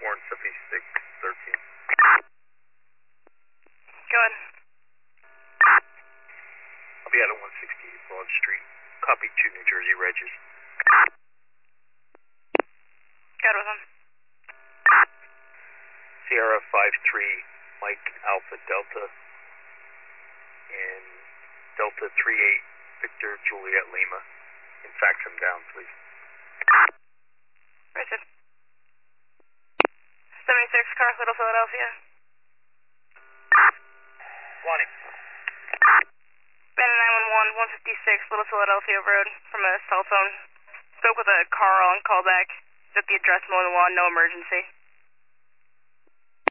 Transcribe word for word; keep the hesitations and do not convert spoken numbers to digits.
four and seventy-six thirteen. Go ahead. I'll be out at one sixty-eight Broad Street. Copy two New Jersey Regis. Got with him. Sierra five three Mike Alpha Delta and Delta three eight Victor Juliet Lima. And fax him down, please. Richard. seventy-six car, Little Philadelphia. Want him. Bandit nine one one, one fifty-six Little Philadelphia Road from a cell phone. Spoke with a car on callback. Got the address, Mona Lawn, no emergency.